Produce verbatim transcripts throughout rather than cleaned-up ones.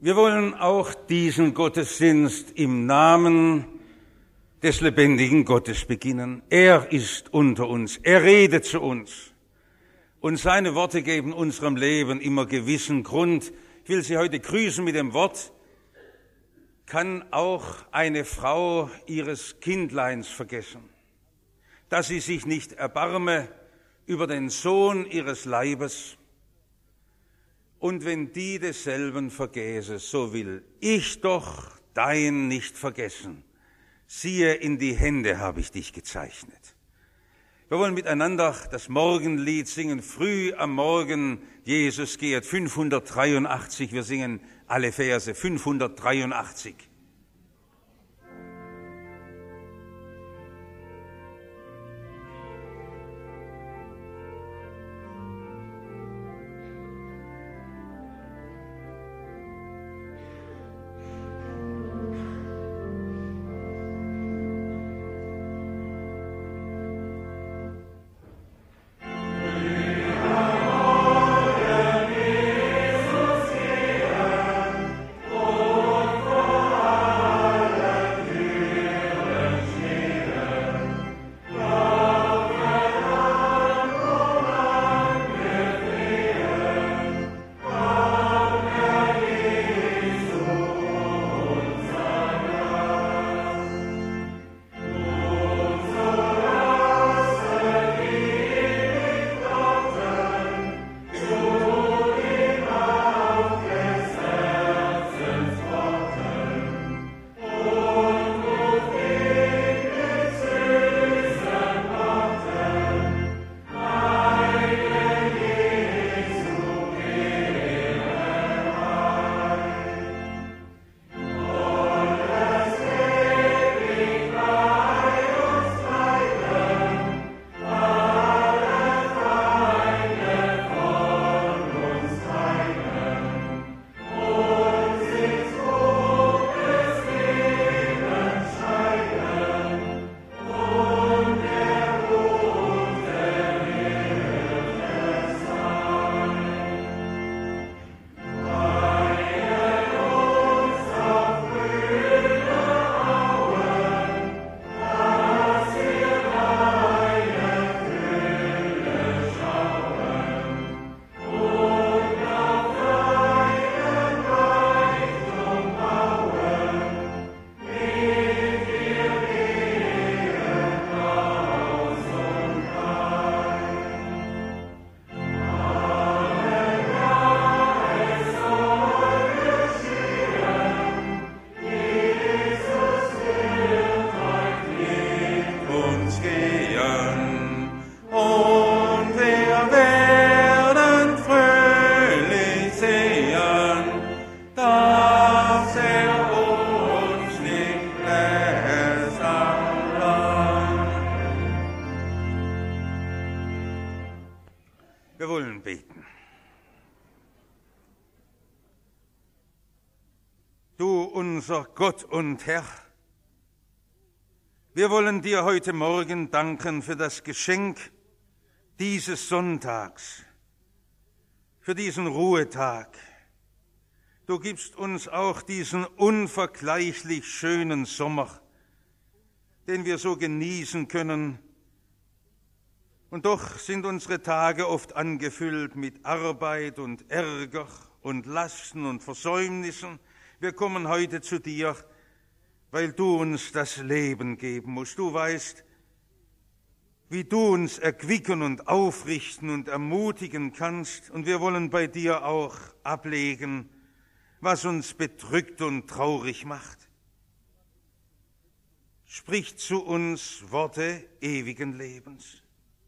Wir wollen auch diesen Gottesdienst im Namen des lebendigen Gottes beginnen. Er ist unter uns, er redet zu uns und seine Worte geben unserem Leben immer gewissen Grund. Ich will Sie heute grüßen mit dem Wort: Kann auch eine Frau ihres Kindleins vergessen, dass sie sich nicht erbarme über den Sohn ihres Leibes? Und wenn die desselben vergäße, so will ich doch dein nicht vergessen. Siehe, in die Hände habe ich dich gezeichnet. Wir wollen miteinander das Morgenlied singen. Früh am Morgen, Jesus geht, fünfhundertdreiundachtzig. Wir singen alle Verse, fünfhundertdreiundachtzig. Unser Gott und Herr, wir wollen dir heute Morgen danken für das Geschenk dieses Sonntags, für diesen Ruhetag. Du gibst uns auch diesen unvergleichlich schönen Sommer, den wir so genießen können. Und doch sind unsere Tage oft angefüllt mit Arbeit und Ärger und Lasten und Versäumnissen. Wir kommen heute zu dir, weil du uns das Leben geben musst. Du weißt, wie du uns erquicken und aufrichten und ermutigen kannst. Und wir wollen bei dir auch ablegen, was uns bedrückt und traurig macht. Sprich zu uns Worte ewigen Lebens.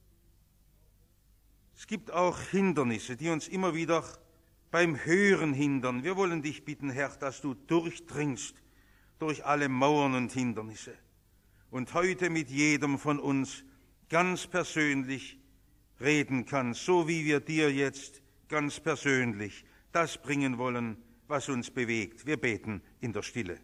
Es gibt auch Hindernisse, die uns immer wieder beim Hören hindern. Wir wollen dich bitten, Herr, dass du durchdringst durch alle Mauern und Hindernisse und heute mit jedem von uns ganz persönlich reden kannst, so wie wir dir jetzt ganz persönlich das bringen wollen, was uns bewegt. Wir beten in der Stille.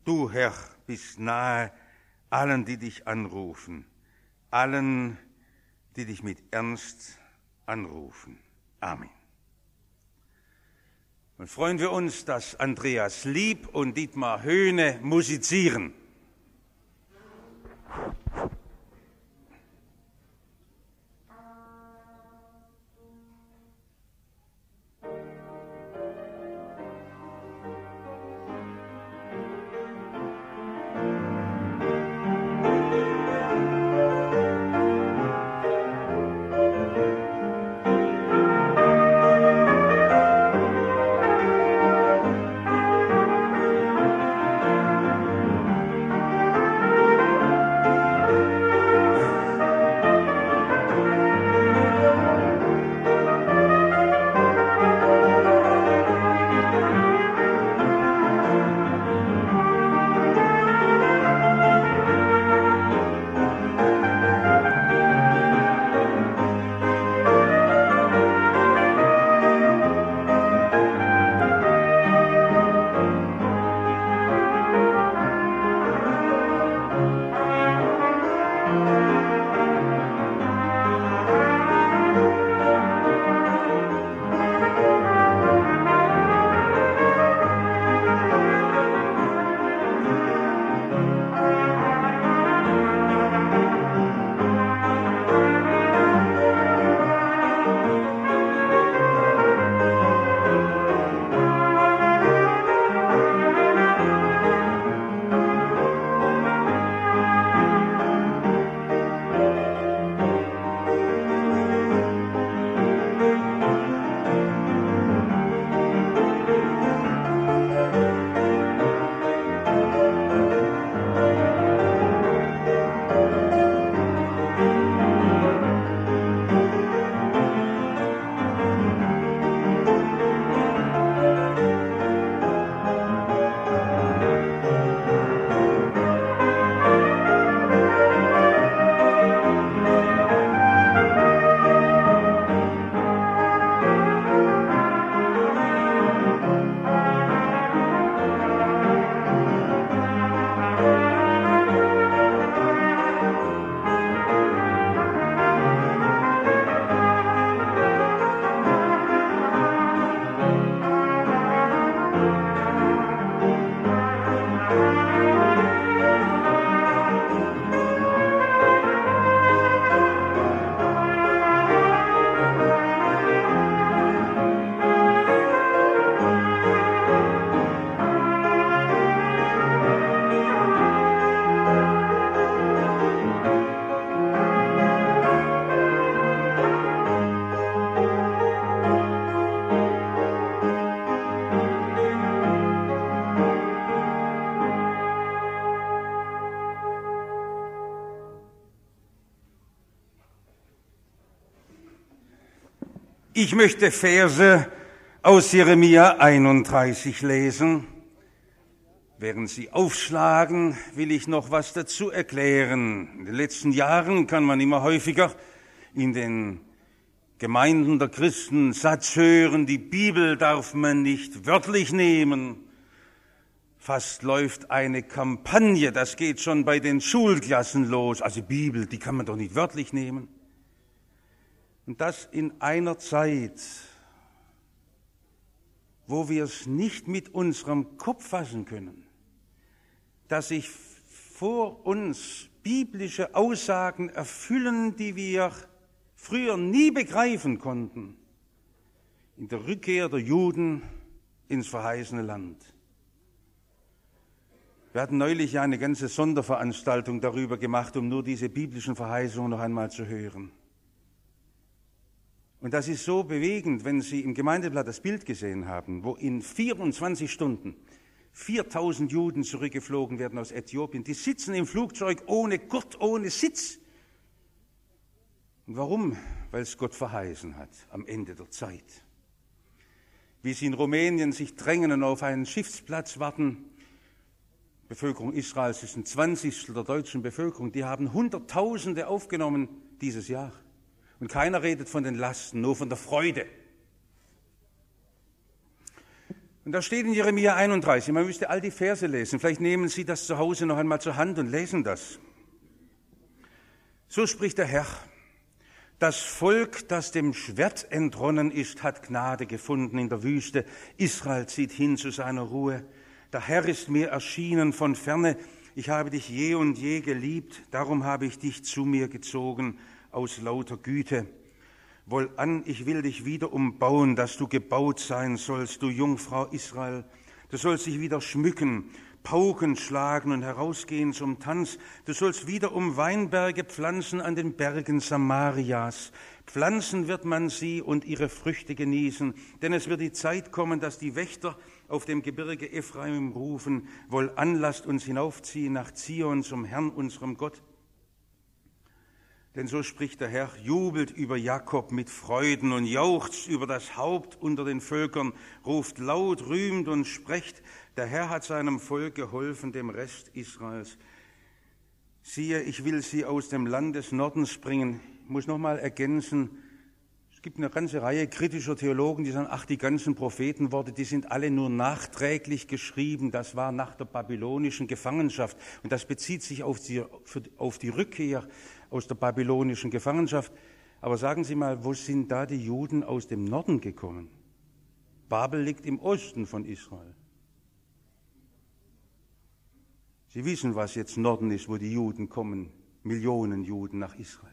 Du, Herr, bist nahe allen, die dich anrufen, allen, die dich mit Ernst anrufen. Amen. Und freuen wir uns, dass Andreas Lieb und Dietmar Höhne musizieren. Ich möchte Verse aus Jeremia einunddreißig lesen. Während Sie aufschlagen, will ich noch was dazu erklären. In den letzten Jahren kann man immer häufiger in den Gemeinden der Christen Satz hören, die Bibel darf man nicht wörtlich nehmen. Fast läuft eine Kampagne, das geht schon bei den Schulklassen los. Also Bibel, die kann man doch nicht wörtlich nehmen. Und das in einer Zeit, wo wir es nicht mit unserem Kopf fassen können, dass sich vor uns biblische Aussagen erfüllen, die wir früher nie begreifen konnten, in der Rückkehr der Juden ins verheißene Land. Wir hatten neulich eine ganze Sonderveranstaltung darüber gemacht, um nur diese biblischen Verheißungen noch einmal zu hören. Und das ist so bewegend, wenn Sie im Gemeindeblatt das Bild gesehen haben, wo in vierundzwanzig Stunden viertausend Juden zurückgeflogen werden aus Äthiopien. Die sitzen im Flugzeug ohne Gurt, ohne Sitz. Und warum? Weil es Gott verheißen hat am Ende der Zeit. Wie sie in Rumänien sich drängen und auf einen Schiffsplatz warten. Die Bevölkerung Israels ist ein Zwanzigstel der deutschen Bevölkerung. Die haben Hunderttausende aufgenommen dieses Jahr. Und keiner redet von den Lasten, nur von der Freude. Und da steht in Jeremia einunddreißig, man müsste all die Verse lesen, vielleicht nehmen Sie das zu Hause noch einmal zur Hand und lesen das. So spricht der Herr: Das Volk, das dem Schwert entronnen ist, hat Gnade gefunden in der Wüste. Israel zieht hin zu seiner Ruhe. Der Herr ist mir erschienen von ferne. Ich habe dich je und je geliebt, darum habe ich dich zu mir gezogen aus lauter Güte. Wohlan, ich will dich wieder umbauen, dass du gebaut sein sollst, du Jungfrau Israel. Du sollst dich wieder schmücken, Pauken schlagen und herausgehen zum Tanz. Du sollst wieder um Weinberge pflanzen an den Bergen Samarias. Pflanzen wird man sie und ihre Früchte genießen, denn es wird die Zeit kommen, dass die Wächter auf dem Gebirge Ephraim rufen: Wohlan, lasst uns hinaufziehen nach Zion zum Herrn, unserem Gott. Denn so spricht der Herr: Jubelt über Jakob mit Freuden und jauchzt über das Haupt unter den Völkern, ruft laut, rühmt und sprecht: Der Herr hat seinem Volk geholfen, dem Rest Israels. Siehe, ich will sie aus dem Land des Nordens bringen. Ich muss noch mal ergänzen, es gibt eine ganze Reihe kritischer Theologen, die sagen, ach, die ganzen Prophetenworte, die sind alle nur nachträglich geschrieben. Das war nach der babylonischen Gefangenschaft. Und das bezieht sich auf die, auf die Rückkehr aus der babylonischen Gefangenschaft. Aber sagen Sie mal, wo sind da die Juden aus dem Norden gekommen? Babel liegt im Osten von Israel. Sie wissen, was jetzt Norden ist, wo die Juden kommen, Millionen Juden nach Israel.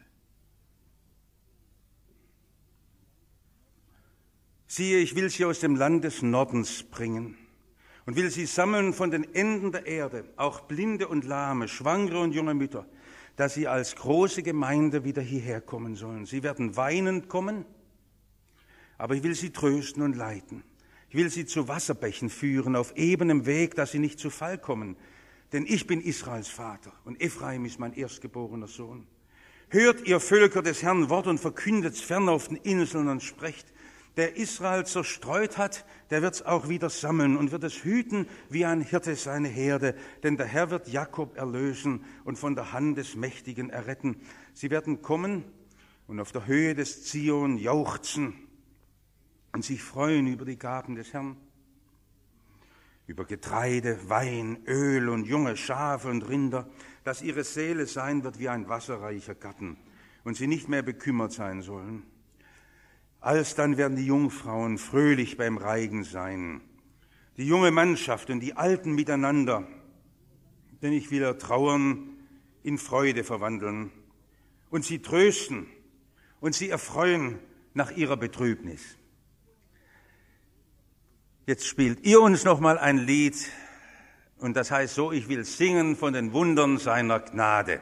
Siehe, ich will sie aus dem Land des Nordens bringen und will sie sammeln von den Enden der Erde, auch Blinde und Lahme, Schwangere und junge Mütter, dass sie als große Gemeinde wieder hierher kommen sollen. Sie werden weinend kommen, aber ich will sie trösten und leiten. Ich will sie zu Wasserbächen führen, auf ebenem Weg, dass sie nicht zu Fall kommen. Denn ich bin Israels Vater und Ephraim ist mein erstgeborener Sohn. Hört, ihr Völker des Herrn Wort und verkündet's fern auf den Inseln und sprecht: Der Israel zerstreut hat, der wird's auch wieder sammeln und wird es hüten wie ein Hirte seine Herde. Denn der Herr wird Jakob erlösen und von der Hand des Mächtigen erretten. Sie werden kommen und auf der Höhe des Zion jauchzen und sich freuen über die Gaben des Herrn, über Getreide, Wein, Öl und junge Schafe und Rinder, dass ihre Seele sein wird wie ein wasserreicher Garten und sie nicht mehr bekümmert sein sollen. Alsdann werden die Jungfrauen fröhlich beim Reigen sein, die junge Mannschaft und die Alten miteinander, denn ich will ihr Trauern in Freude verwandeln und sie trösten und sie erfreuen nach ihrer Betrübnis. Jetzt spielt ihr uns noch mal ein Lied, und das heißt so: Ich will singen von den Wundern seiner Gnade.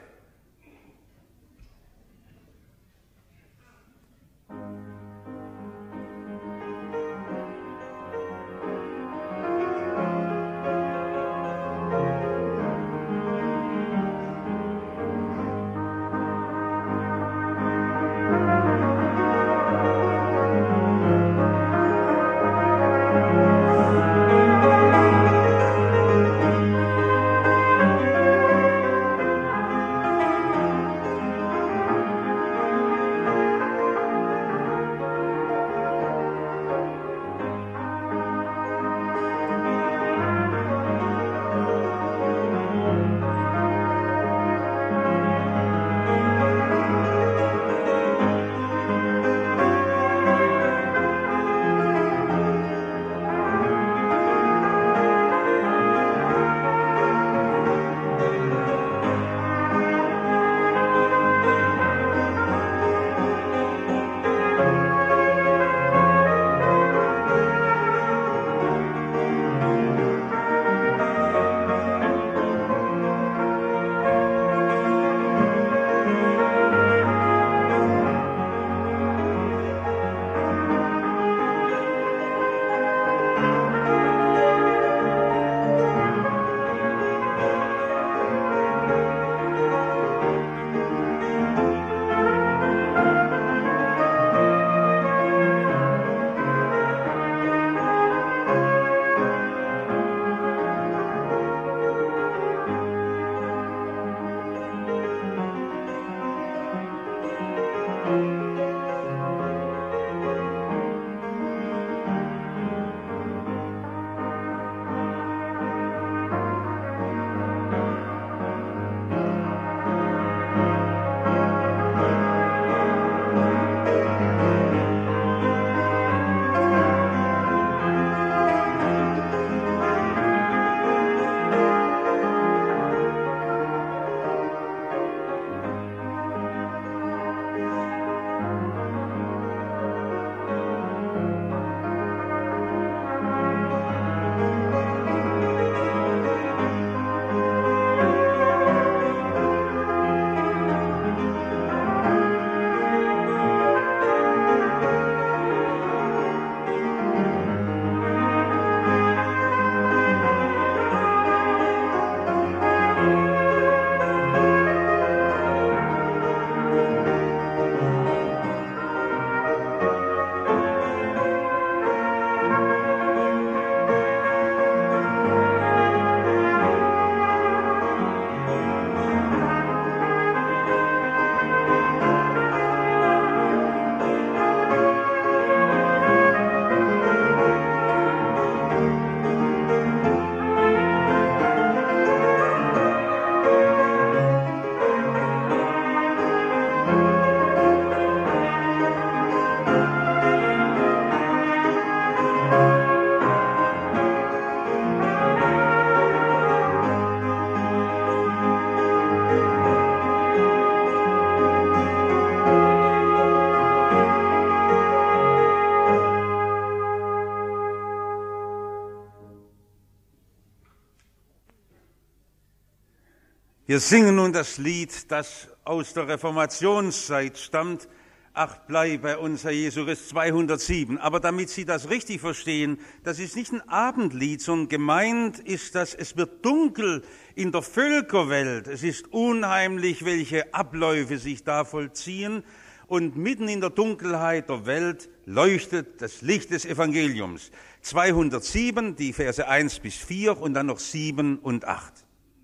Wir singen nun das Lied, das aus der Reformationszeit stammt. Ach, bleib bei uns, Herr Jesu Christ, zweihundertsieben. Aber damit Sie das richtig verstehen, das ist nicht ein Abendlied, sondern gemeint ist das, es wird dunkel in der Völkerwelt. Es ist unheimlich, welche Abläufe sich da vollziehen. Und mitten in der Dunkelheit der Welt leuchtet das Licht des Evangeliums. zweihundertsieben, die Verse eins bis vier und dann noch sieben und acht.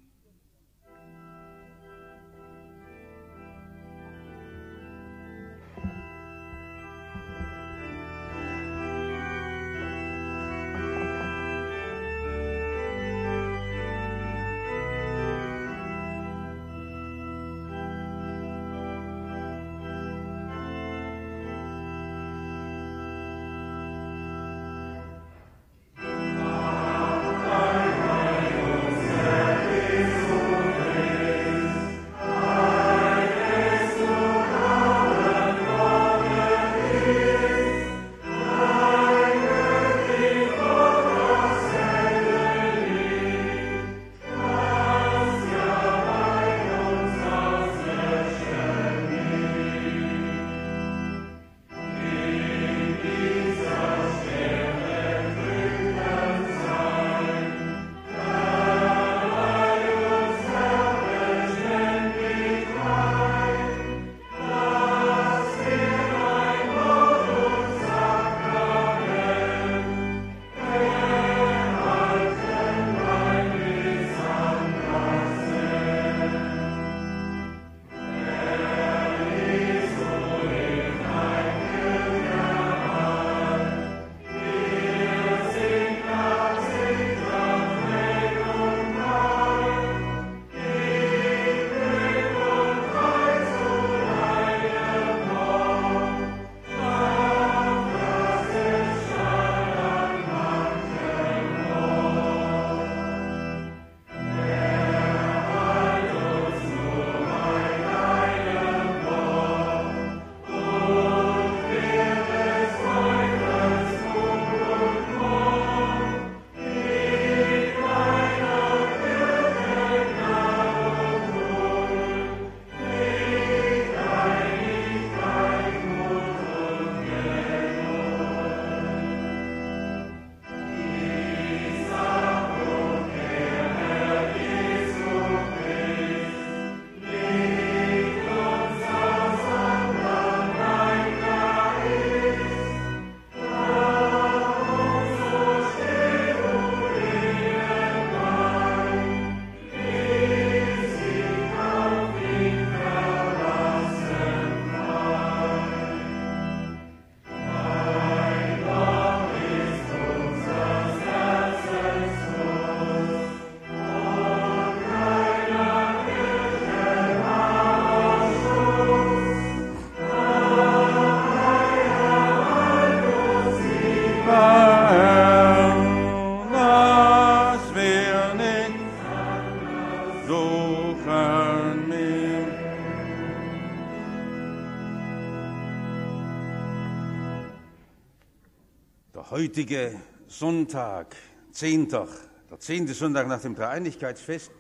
Heutige Sonntag, Zehnter, der zehnte Sonntag nach dem Dreieinigkeitsfest,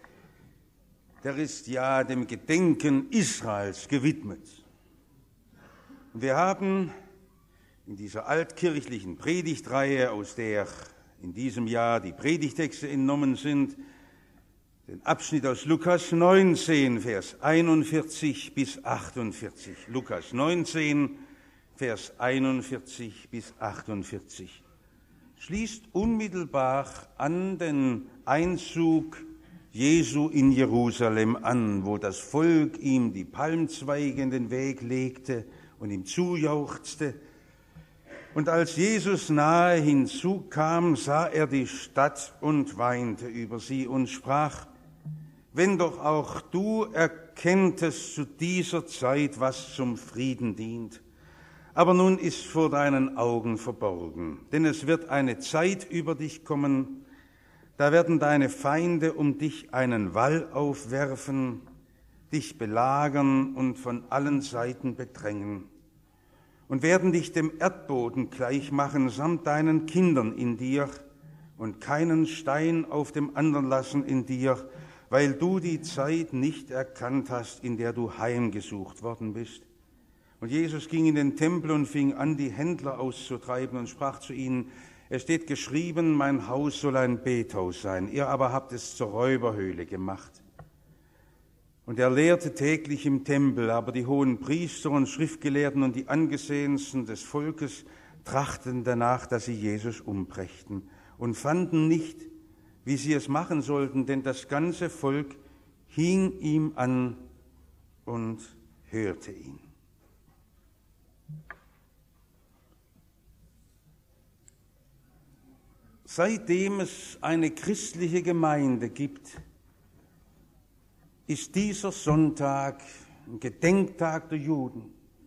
der ist ja dem Gedenken Israels gewidmet. Und wir haben in dieser altkirchlichen Predigtreihe, aus der in diesem Jahr die Predigtexte entnommen sind, den Abschnitt aus Lukas neunzehn, Vers einundvierzig bis achtundvierzig. Lukas neunzehn, Vers einundvierzig bis achtundvierzig. Schließt unmittelbar an den Einzug Jesu in Jerusalem an, wo das Volk ihm die Palmzweige in den Weg legte und ihm zujauchzte. Und als Jesus nahe hinzukam, sah er die Stadt und weinte über sie und sprach: Wenn doch auch du erkenntest zu dieser Zeit, was zum Frieden dient. Aber nun ist vor deinen Augen verborgen, denn es wird eine Zeit über dich kommen, da werden deine Feinde um dich einen Wall aufwerfen, dich belagern und von allen Seiten bedrängen und werden dich dem Erdboden gleich machen, samt deinen Kindern in dir und keinen Stein auf dem anderen lassen in dir, weil du die Zeit nicht erkannt hast, in der du heimgesucht worden bist. Und Jesus ging in den Tempel und fing an, die Händler auszutreiben und sprach zu ihnen: Es steht geschrieben, mein Haus soll ein Bethaus sein, ihr aber habt es zur Räuberhöhle gemacht. Und er lehrte täglich im Tempel, aber die hohen Priester und Schriftgelehrten und die Angesehensten des Volkes trachteten danach, dass sie Jesus umbrächten, und fanden nicht, wie sie es machen sollten, denn das ganze Volk hing ihm an und hörte ihn. Seitdem es eine christliche Gemeinde gibt, ist dieser Sonntag ein Gedenktag der Juden.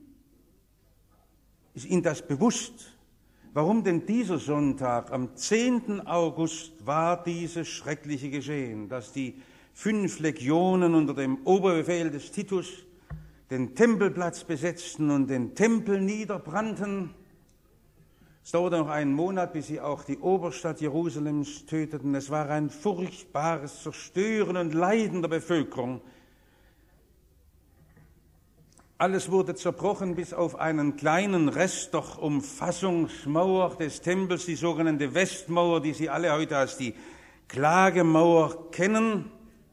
Ist Ihnen das bewusst? Warum denn dieser Sonntag? Am zehnten August war dieses schreckliche Geschehen, dass die fünf Legionen unter dem Oberbefehl des Titus den Tempelplatz besetzten und den Tempel niederbrannten. Es dauerte noch einen Monat, bis sie auch die Oberstadt Jerusalems töteten. Es war ein furchtbares Zerstören und Leiden der Bevölkerung. Alles wurde zerbrochen bis auf einen kleinen Rest der Umfassungsmauer des Tempels, die sogenannte Westmauer, die Sie alle heute als die Klagemauer kennen.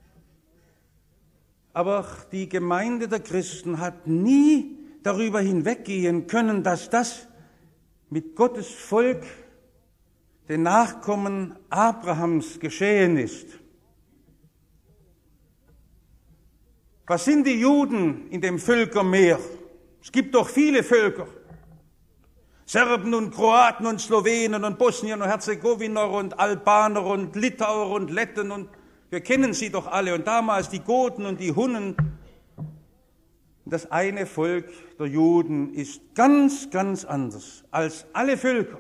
Aber die Gemeinde der Christen hat nie darüber hinweggehen können, dass das mit Gottes Volk, den Nachkommen Abrahams, geschehen ist. Was sind die Juden in dem Völkermeer? Es gibt doch viele Völker. Serben und Kroaten und Slowenen und Bosnier und Herzegowiner und Albaner und Litauer und Letten und wir kennen sie doch alle. Und damals die Goten und die Hunnen. Das eine Volk der Juden ist ganz, ganz anders als alle Völker.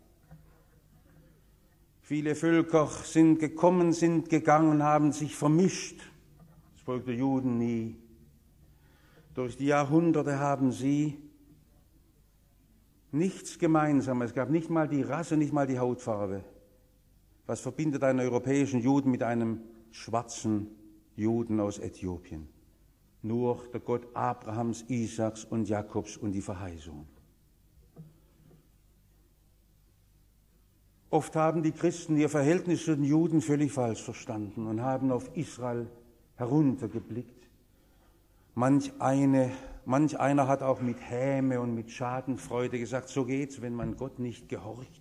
Viele Völker sind gekommen, sind gegangen, haben sich vermischt. Das Volk der Juden nie. Durch die Jahrhunderte haben sie nichts gemeinsam. Es gab nicht mal die Rasse, nicht mal die Hautfarbe. Was verbindet einen europäischen Juden mit einem schwarzen Juden aus Äthiopien? Nur der Gott Abrahams, Isaaks und Jakobs und die Verheißung. Oft haben die Christen ihr Verhältnis zu den Juden völlig falsch verstanden und haben auf Israel heruntergeblickt. Manch, eine, manch einer hat auch mit Häme und mit Schadenfreude gesagt, so geht's, wenn man Gott nicht gehorcht.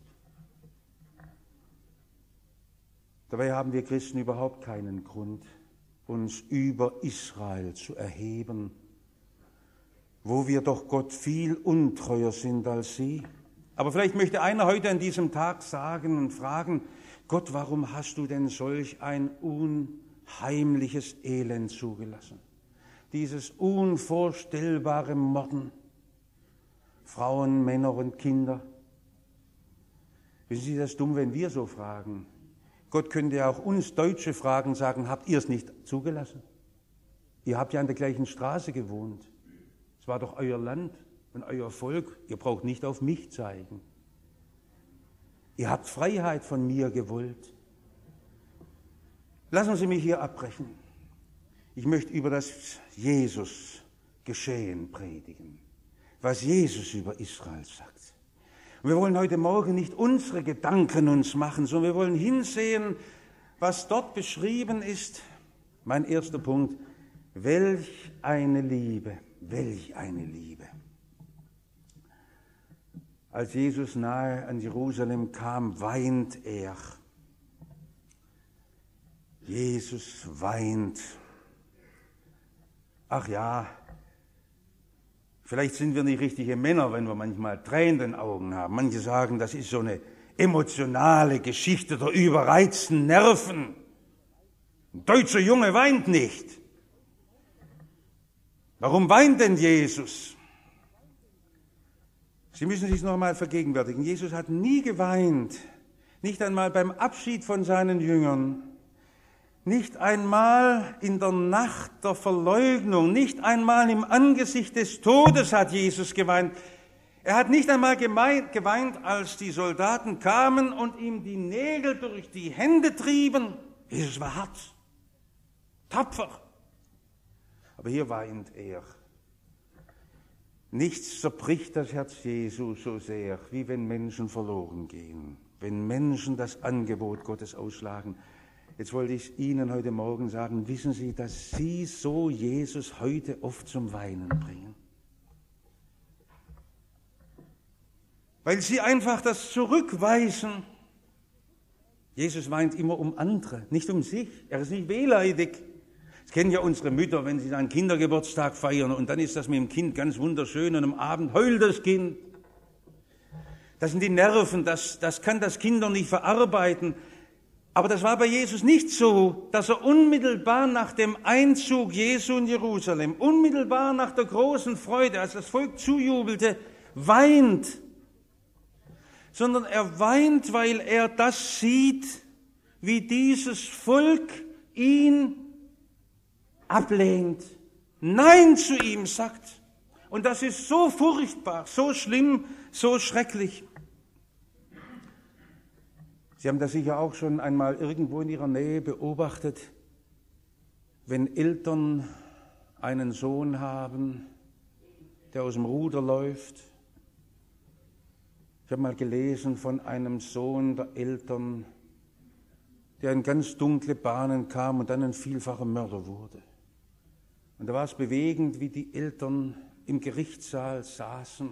Dabei haben wir Christen überhaupt keinen Grund, uns über Israel zu erheben, wo wir doch Gott viel untreuer sind als sie. Aber vielleicht möchte einer heute an diesem Tag sagen und fragen, Gott, warum hast du denn solch ein unheimliches Elend zugelassen? Dieses unvorstellbare Morden, Frauen, Männer und Kinder. Wissen Sie, das ist dumm, wenn wir so fragen. Gott könnte ja auch uns Deutsche fragen, sagen, habt ihr es nicht zugelassen? Ihr habt ja an der gleichen Straße gewohnt. Es war doch euer Land und euer Volk. Ihr braucht nicht auf mich zeigen. Ihr habt Freiheit von mir gewollt. Lassen Sie mich hier abbrechen. Ich möchte über das Jesus-Geschehen predigen, was Jesus über Israel sagt. Und wir wollen heute Morgen nicht unsere Gedanken uns machen, sondern wir wollen hinsehen, was dort beschrieben ist. Mein erster Punkt, welch eine Liebe, welch eine Liebe. Als Jesus nahe an Jerusalem kam, weint er. Jesus weint. Ach ja, vielleicht sind wir nicht richtige Männer, wenn wir manchmal Tränen in den Augen haben. Manche sagen, das ist so eine emotionale Geschichte der überreizten Nerven. Ein deutscher Junge weint nicht. Warum weint denn Jesus? Sie müssen sich noch einmal vergegenwärtigen. Jesus hat nie geweint, nicht einmal beim Abschied von seinen Jüngern. Nicht einmal in der Nacht der Verleugnung, nicht einmal im Angesicht des Todes hat Jesus geweint. Er hat nicht einmal geweint, als die Soldaten kamen und ihm die Nägel durch die Hände trieben. Jesus war hart. tapfer. Aber hier weint er. Nichts zerbricht das Herz Jesu so sehr, wie wenn Menschen verloren gehen, wenn Menschen das Angebot Gottes ausschlagen. Jetzt wollte ich Ihnen heute Morgen sagen, wissen Sie, dass Sie so Jesus heute oft zum Weinen bringen? Weil Sie einfach das zurückweisen. Jesus weint immer um andere, nicht um sich. Er ist nicht wehleidig. Das kennen ja unsere Mütter, wenn sie einen Kindergeburtstag feiern und dann ist das mit dem Kind ganz wunderschön und am Abend heult das Kind. Das sind die Nerven, das, das kann das Kind noch nicht verarbeiten. Aber das war bei Jesus nicht so, dass er unmittelbar nach dem Einzug Jesu in Jerusalem, unmittelbar nach der großen Freude, als das Volk zujubelte, weint. Sondern er weint, weil er das sieht, wie dieses Volk ihn ablehnt, Nein zu ihm sagt. Und das ist so furchtbar, so schlimm, so schrecklich. Sie haben das sicher auch schon einmal irgendwo in Ihrer Nähe beobachtet, wenn Eltern einen Sohn haben, der aus dem Ruder läuft. Ich habe mal gelesen von einem Sohn der Eltern, der in ganz dunkle Bahnen kam und dann ein vielfacher Mörder wurde. Und da war es bewegend, wie die Eltern im Gerichtssaal saßen.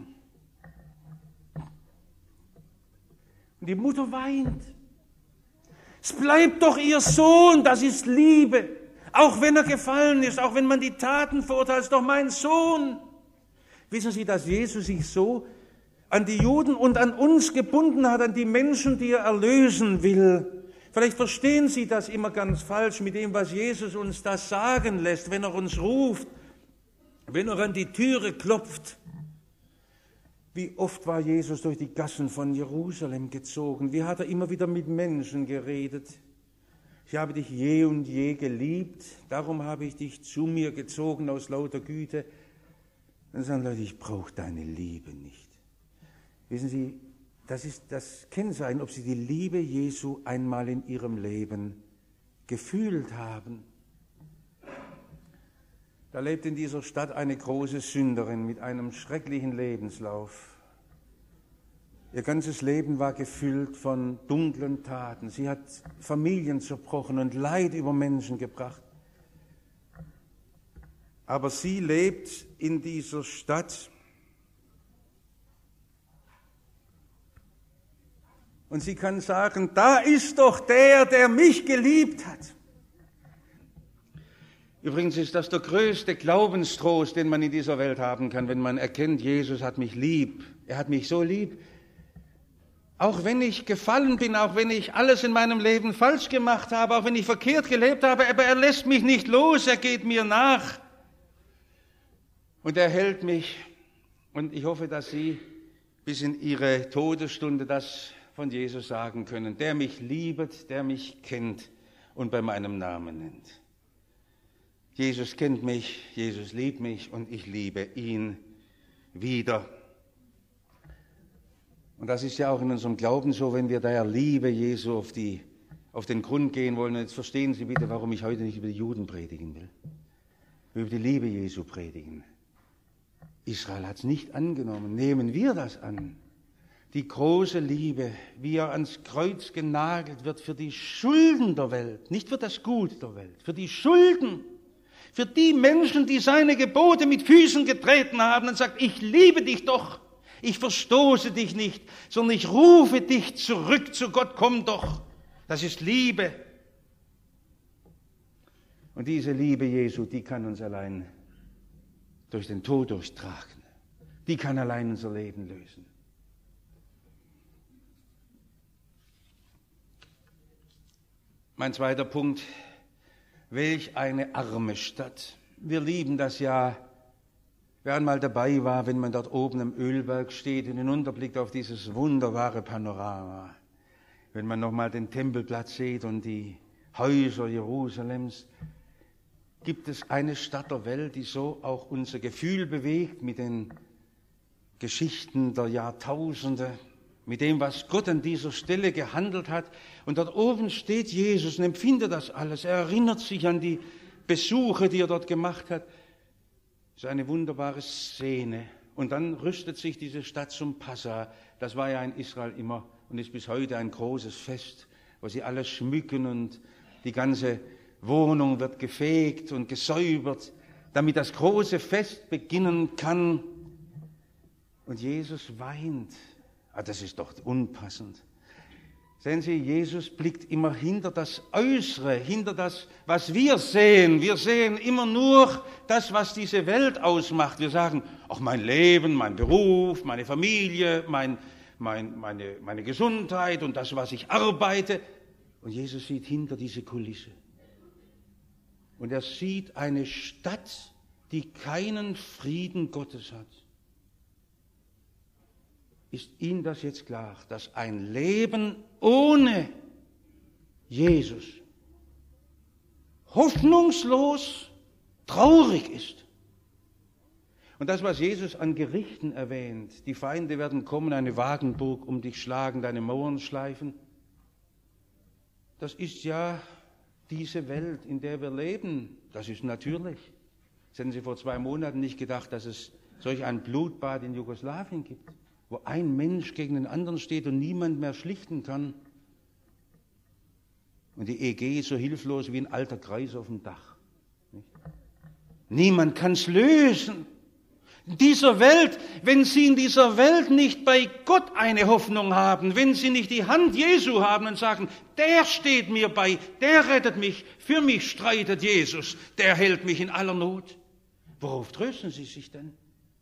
Und die Mutter weint. Es bleibt doch ihr Sohn, das ist Liebe. Auch wenn er gefallen ist, auch wenn man die Taten verurteilt, ist doch mein Sohn. Wissen Sie, dass Jesus sich so an die Juden und an uns gebunden hat, an die Menschen, die er erlösen will. Vielleicht verstehen Sie das immer ganz falsch mit dem, was Jesus uns da sagen lässt, wenn er uns ruft, wenn er an die Türe klopft. Wie oft war Jesus durch die Gassen von Jerusalem gezogen? Wie hat er immer wieder mit Menschen geredet? Ich habe dich je und je geliebt, darum habe ich dich zu mir gezogen aus lauter Güte. Dann sagen Leute, ich brauche deine Liebe nicht. Wissen Sie, das ist das Kennzeichen, ob Sie die Liebe Jesu einmal in Ihrem Leben gefühlt haben. Da lebt in dieser Stadt eine große Sünderin mit einem schrecklichen Lebenslauf. Ihr ganzes Leben war gefüllt von dunklen Taten. Sie hat Familien zerbrochen und Leid über Menschen gebracht. Aber sie lebt in dieser Stadt. Und sie kann sagen, da ist doch der, der mich geliebt hat. Übrigens ist das der größte Glaubenstrost, den man in dieser Welt haben kann, wenn man erkennt, Jesus hat mich lieb. Er hat mich so lieb. Auch wenn ich gefallen bin, auch wenn ich alles in meinem Leben falsch gemacht habe, auch wenn ich verkehrt gelebt habe, aber er lässt mich nicht los, er geht mir nach. Und er hält mich. Und ich hoffe, dass Sie bis in Ihre Todesstunde das von Jesus sagen können, der mich liebet, der mich kennt und bei meinem Namen nennt. Jesus kennt mich, Jesus liebt mich und ich liebe ihn wieder. Und das ist ja auch in unserem Glauben so, wenn wir der Liebe Jesu auf, die, auf den Grund gehen wollen. Und jetzt verstehen Sie bitte, warum ich heute nicht über die Juden predigen will. Ich will über die Liebe Jesu predigen. Israel hat es nicht angenommen. Nehmen wir das an. Die große Liebe, wie er ans Kreuz genagelt wird für die Schulden der Welt, nicht für das Gut der Welt, für die Schulden, für die Menschen, die seine Gebote mit Füßen getreten haben und sagt, ich liebe dich doch, ich verstoße dich nicht, sondern ich rufe dich zurück zu Gott, komm doch. Das ist Liebe. Und diese Liebe Jesu, die kann uns allein durch den Tod durchtragen. Die kann allein unser Leben lösen. Mein zweiter Punkt, welch eine arme Stadt. Wir lieben das ja, wer einmal dabei war, wenn man dort oben am Ölberg steht und hinunterblickt auf dieses wunderbare Panorama. Wenn man nochmal den Tempelplatz sieht und die Häuser Jerusalems. Gibt es eine Stadt der Welt, die so auch unser Gefühl bewegt mit den Geschichten der Jahrtausende, mit dem, was Gott an dieser Stelle gehandelt hat. Und dort oben steht Jesus und empfindet das alles. Er erinnert sich an die Besuche, die er dort gemacht hat. Das ist eine wunderbare Szene. Und dann rüstet sich diese Stadt zum Passa. Das war ja in Israel immer und ist bis heute ein großes Fest, wo sie alles schmücken und die ganze Wohnung wird gefegt und gesäubert, damit das große Fest beginnen kann. Und Jesus weint. Ah, das ist doch unpassend. Sehen Sie, Jesus blickt immer hinter das Äußere, hinter das, was wir sehen. Wir sehen immer nur das, was diese Welt ausmacht. Wir sagen, ach, mein Leben, mein Beruf, meine Familie, mein, mein, meine, meine Gesundheit und das, was ich arbeite. Und Jesus sieht hinter diese Kulisse. Und er sieht eine Stadt, die keinen Frieden Gottes hat. Ist Ihnen das jetzt klar, dass ein Leben ohne Jesus hoffnungslos traurig ist? Und das, was Jesus an Gerichten erwähnt, die Feinde werden kommen, eine Wagenburg um dich schlagen, deine Mauern schleifen, das ist ja diese Welt, in der wir leben. Das ist natürlich. Das hätten Sie vor zwei Monaten nicht gedacht, dass es solch ein Blutbad in Jugoslawien gibt, wo ein Mensch gegen den anderen steht und niemand mehr schlichten kann. Und die E G ist so hilflos wie ein alter Kreis auf dem Dach. Nicht? Niemand kann es lösen. In dieser Welt, wenn Sie in dieser Welt nicht bei Gott eine Hoffnung haben, wenn Sie nicht die Hand Jesu haben und sagen, der steht mir bei, der rettet mich, für mich streitet Jesus, der hält mich in aller Not. Worauf trösten Sie sich denn?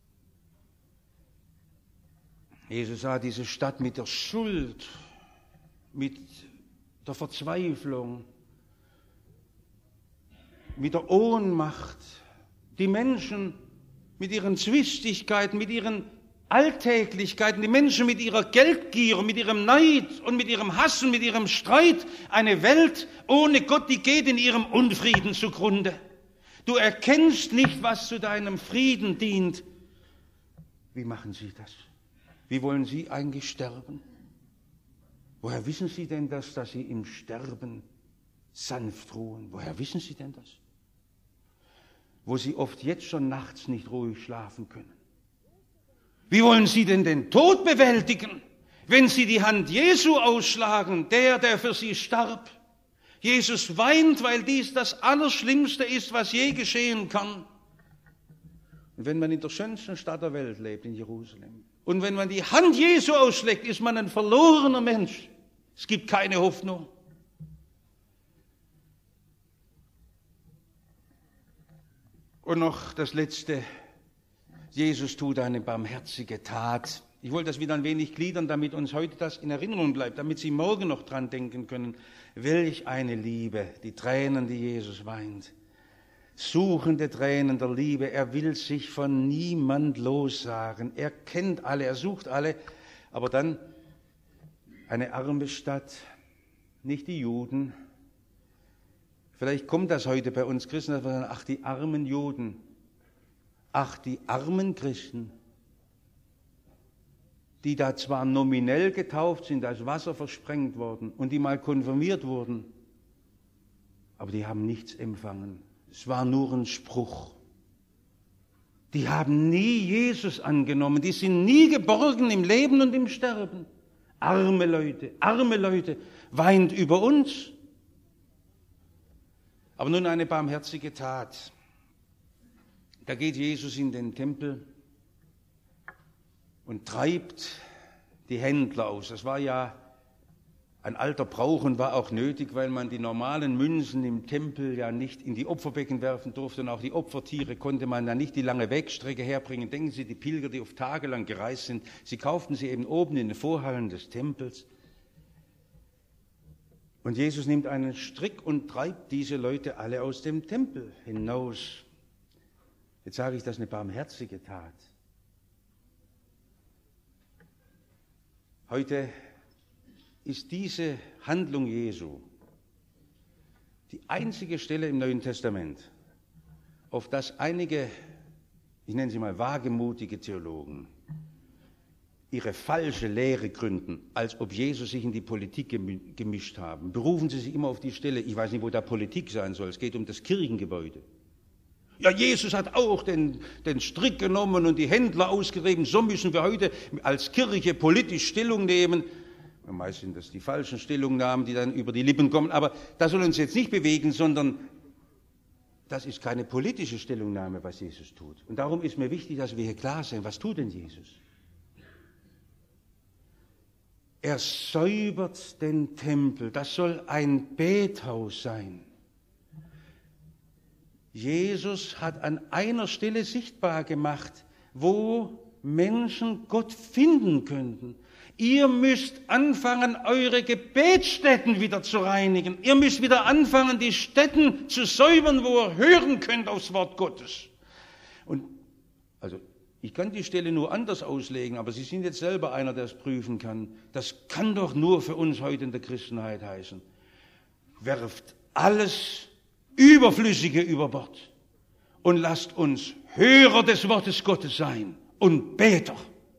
Jesus sah diese Stadt mit der Schuld, mit der Verzweiflung, mit der Ohnmacht, die Menschen mit ihren Zwistigkeiten, mit ihren Alltäglichkeiten, die Menschen mit ihrer Geldgier, mit ihrem Neid und mit ihrem Hass und mit ihrem Streit. Eine Welt ohne Gott, die geht in ihrem Unfrieden zugrunde. Du erkennst nicht, was zu deinem Frieden dient. Wie machen Sie das? Wie wollen Sie eigentlich sterben? Woher wissen Sie denn das, dass Sie im Sterben sanft ruhen? Woher wissen Sie denn das? Wo Sie oft jetzt schon nachts nicht ruhig schlafen können. Wie wollen Sie denn den Tod bewältigen, wenn Sie die Hand Jesu ausschlagen, der, der für Sie starb? Jesus weint, weil dies das Allerschlimmste ist, was je geschehen kann. Und wenn man in der schönsten Stadt der Welt lebt, in Jerusalem, und wenn man die Hand Jesu ausschlägt, ist man ein verlorener Mensch. Es gibt keine Hoffnung. Und noch das Letzte. Jesus tut eine barmherzige Tat. Ich wollte das wieder ein wenig gliedern, damit uns heute das in Erinnerung bleibt, damit Sie morgen noch dran denken können. Welch eine Liebe, die Tränen, die Jesus weint. Suchende Tränen der Liebe. Er will sich von niemand lossagen. Er kennt alle, er sucht alle. Aber dann eine arme Stadt, nicht die Juden. Vielleicht kommt das heute bei uns Christen, dass wir sagen, ach, die armen Juden, ach, die armen Christen, die da zwar nominell getauft sind, als Wasser versprengt worden und die mal konfirmiert wurden, aber die haben nichts empfangen. Es war nur ein Spruch. Die haben nie Jesus angenommen, die sind nie geborgen im Leben und im Sterben. Arme Leute, arme Leute, weint über uns. Aber nun eine barmherzige Tat. Da geht Jesus in den Tempel und treibt die Händler aus. Das war ja ein alter Brauch und war auch nötig, weil man die normalen Münzen im Tempel ja nicht in die Opferbecken werfen durfte und auch die Opfertiere konnte man dann nicht die lange Wegstrecke herbringen. Denken Sie, die Pilger, die oft tagelang gereist sind, sie kauften sie eben oben in den Vorhallen des Tempels. Und Jesus nimmt einen Strick und treibt diese Leute alle aus dem Tempel hinaus. Jetzt sage ich, das ist eine barmherzige Tat. Heute ist diese Handlung Jesu die einzige Stelle im Neuen Testament, auf das einige, ich nenne sie mal wagemutige Theologen, ihre falsche Lehre gründen, als ob Jesus sich in die Politik gemischt haben, berufen sie sich immer auf die Stelle, ich weiß nicht, wo da Politik sein soll, es geht um das Kirchengebäude. Ja, Jesus hat auch den, den Strick genommen und die Händler ausgerieben, so müssen wir heute als Kirche politisch Stellung nehmen. Meist sind das die falschen Stellungnahmen, die dann über die Lippen kommen, aber das soll uns jetzt nicht bewegen, sondern das ist keine politische Stellungnahme, was Jesus tut. Und darum ist mir wichtig, dass wir hier klar sind, was tut denn Jesus? Er säubert den Tempel, das soll ein Bethaus sein. Jesus hat an einer Stelle sichtbar gemacht, wo Menschen Gott finden könnten. Ihr müsst anfangen, eure Gebetsstätten wieder zu reinigen. Ihr müsst wieder anfangen, die Stätten zu säubern, wo ihr hören könnt aufs Wort Gottes. Und also ich kann die Stelle nur anders auslegen, aber Sie sind jetzt selber einer, der es prüfen kann. Das kann doch nur für uns heute in der Christenheit heißen. Werft alles Überflüssige über Bord und lasst uns Hörer des Wortes Gottes sein und Beter.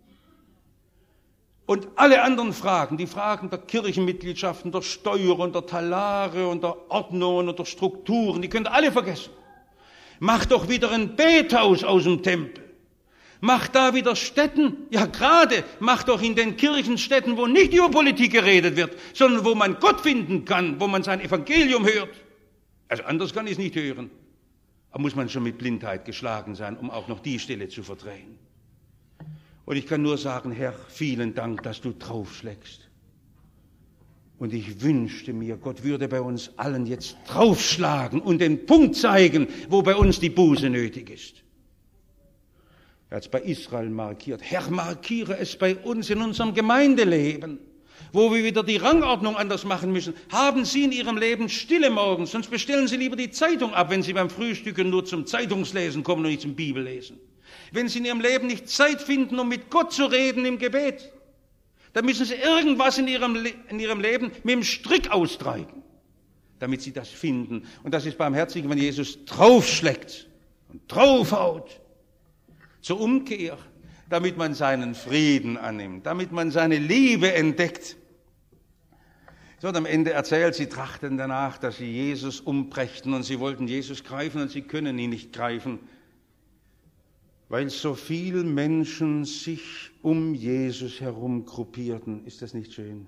Und alle anderen Fragen, die Fragen der Kirchenmitgliedschaften, der Steuern, der Talare und der Ordnungen und der Strukturen, die könnt ihr alle vergessen. Macht doch wieder ein Bethaus aus dem Tempel. Macht da wieder Stätten, ja gerade, macht doch in den Kirchenstätten, wo nicht über Politik geredet wird, sondern wo man Gott finden kann, wo man sein Evangelium hört. Also anders kann ich es nicht hören. Da muss man schon mit Blindheit geschlagen sein, um auch noch die Stelle zu verdrehen. Und ich kann nur sagen, Herr, vielen Dank, dass du draufschlägst. Und ich wünschte mir, Gott würde bei uns allen jetzt draufschlagen und den Punkt zeigen, wo bei uns die Buße nötig ist. Er hat es bei Israel markiert. Herr, markiere es bei uns in unserem Gemeindeleben, wo wir wieder die Rangordnung anders machen müssen. Haben Sie in Ihrem Leben Stille morgens, sonst bestellen Sie lieber die Zeitung ab, wenn Sie beim Frühstücken nur zum Zeitungslesen kommen und nicht zum Bibellesen. Wenn Sie in Ihrem Leben nicht Zeit finden, um mit Gott zu reden im Gebet, dann müssen Sie irgendwas in Ihrem, Le- in Ihrem Leben mit dem Strick austreiben, damit Sie das finden. Und das ist barmherzig, wenn Jesus draufschlägt und draufhaut. Zur Umkehr, damit man seinen Frieden annimmt, damit man seine Liebe entdeckt. So, und am Ende erzählt, sie trachten danach, dass sie Jesus umbrächten und sie wollten Jesus greifen und sie können ihn nicht greifen, weil so viele Menschen sich um Jesus herum gruppierten. Ist das nicht schön?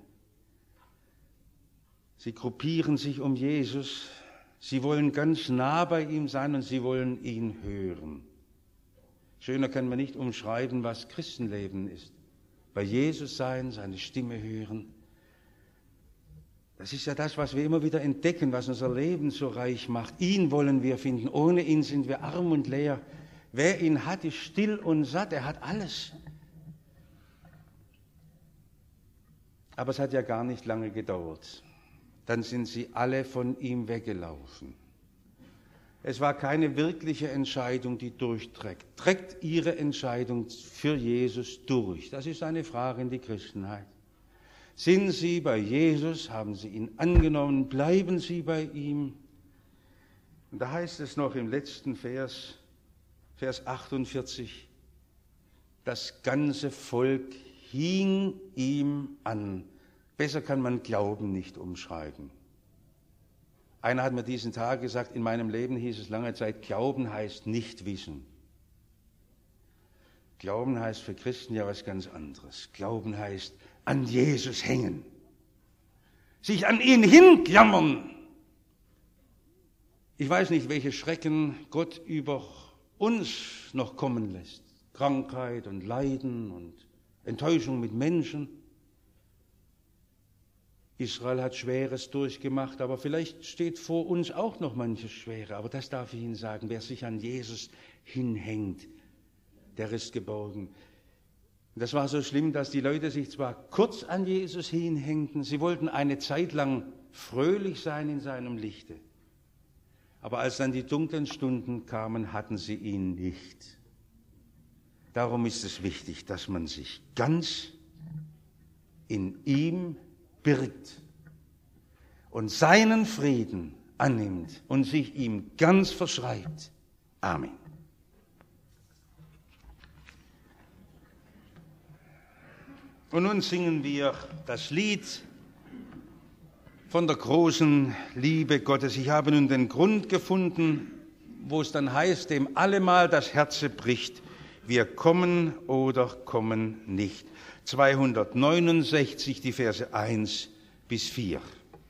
Sie gruppieren sich um Jesus, sie wollen ganz nah bei ihm sein und sie wollen ihn hören. Schöner kann man nicht umschreiben, was Christenleben ist. Bei Jesus sein, seine Stimme hören. Das ist ja das, was wir immer wieder entdecken, was unser Leben so reich macht. Ihn wollen wir finden. Ohne ihn sind wir arm und leer. Wer ihn hat, ist still und satt. Er hat alles. Aber es hat ja gar nicht lange gedauert. Dann sind sie alle von ihm weggelaufen. Es war keine wirkliche Entscheidung, die durchträgt. Trägt Ihre Entscheidung für Jesus durch? Das ist eine Frage in die Christenheit. Sind Sie bei Jesus? Haben Sie ihn angenommen? Bleiben Sie bei ihm? Und da heißt es noch im letzten Vers, Vers achtundvierzig, das ganze Volk hing ihm an. Besser kann man Glauben nicht umschreiben. Einer hat mir diesen Tag gesagt, in meinem Leben hieß es lange Zeit, Glauben heißt nicht wissen. Glauben heißt für Christen ja was ganz anderes. Glauben heißt an Jesus hängen, sich an ihn hinklammern. Ich weiß nicht, welche Schrecken Gott über uns noch kommen lässt. Krankheit und Leiden und Enttäuschung mit Menschen. Israel hat Schweres durchgemacht, aber vielleicht steht vor uns auch noch manches Schwere. Aber das darf ich Ihnen sagen, wer sich an Jesus hinhängt, der ist geborgen. Das war so schlimm, dass die Leute sich zwar kurz an Jesus hinhängten, sie wollten eine Zeit lang fröhlich sein in seinem Lichte. Aber als dann die dunklen Stunden kamen, hatten sie ihn nicht. Darum ist es wichtig, dass man sich ganz in ihm birgt und seinen Frieden annimmt und sich ihm ganz verschreibt. Amen. Und nun singen wir das Lied von der großen Liebe Gottes. Ich habe nun den Grund gefunden, wo es dann heißt, dem allemal das Herze bricht, wir kommen oder kommen nicht. zweihundertneunundsechzig, die Verse eins bis vier.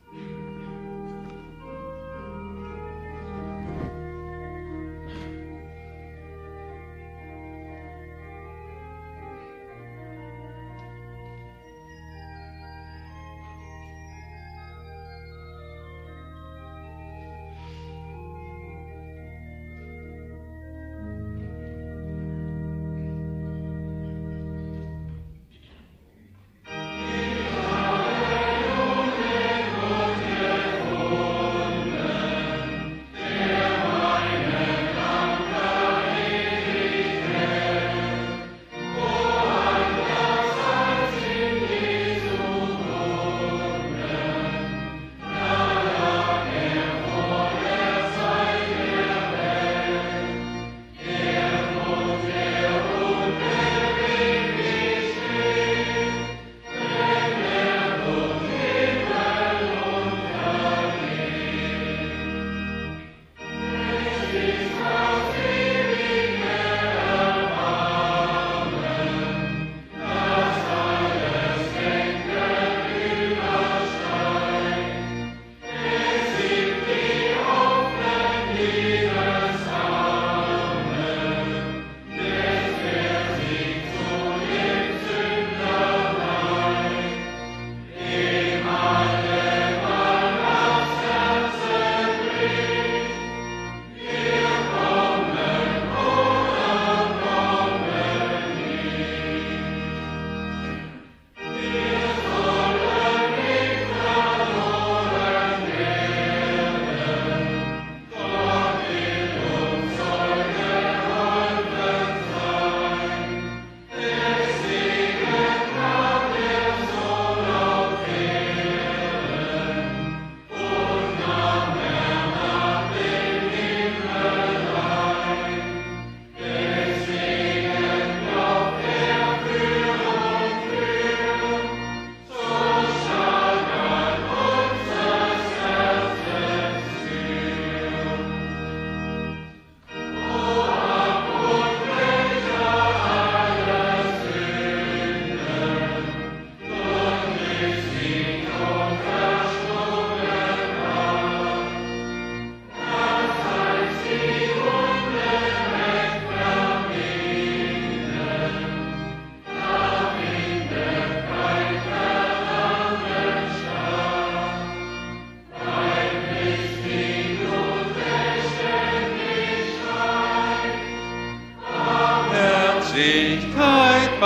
Barmherzigkeit,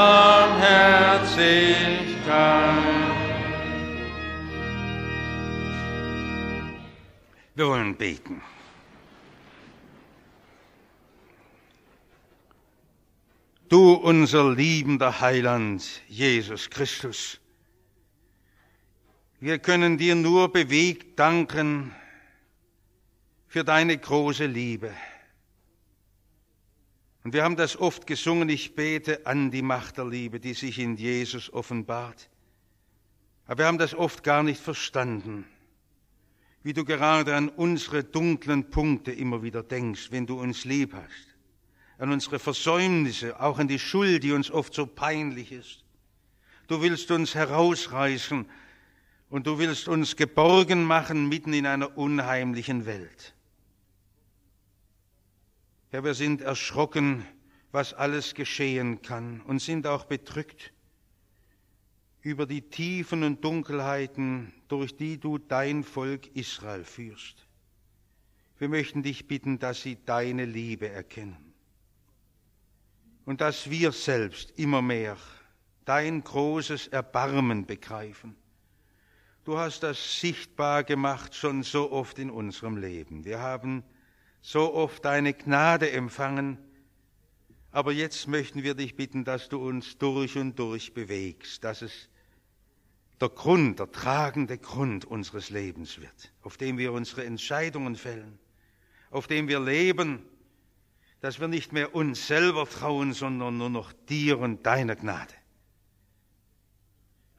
Barmherzigkeit. Wir wollen beten. Du, unser liebender Heiland, Jesus Christus, wir können dir nur bewegt danken für deine große Liebe. Und wir haben das oft gesungen, ich bete an die Macht der Liebe, die sich in Jesus offenbart. Aber wir haben das oft gar nicht verstanden, wie du gerade an unsere dunklen Punkte immer wieder denkst, wenn du uns lieb hast, an unsere Versäumnisse, auch an die Schuld, die uns oft so peinlich ist. Du willst uns herausreißen und du willst uns geborgen machen mitten in einer unheimlichen Welt. Herr, wir sind erschrocken, was alles geschehen kann und sind auch bedrückt über die Tiefen und Dunkelheiten, durch die du dein Volk Israel führst. Wir möchten dich bitten, dass sie deine Liebe erkennen und dass wir selbst immer mehr dein großes Erbarmen begreifen. Du hast das sichtbar gemacht schon so oft in unserem Leben. Wir haben so oft deine Gnade empfangen, aber jetzt möchten wir dich bitten, dass du uns durch und durch bewegst, dass es der Grund, der tragende Grund unseres Lebens wird, auf dem wir unsere Entscheidungen fällen, auf dem wir leben, dass wir nicht mehr uns selber trauen, sondern nur noch dir und deiner Gnade.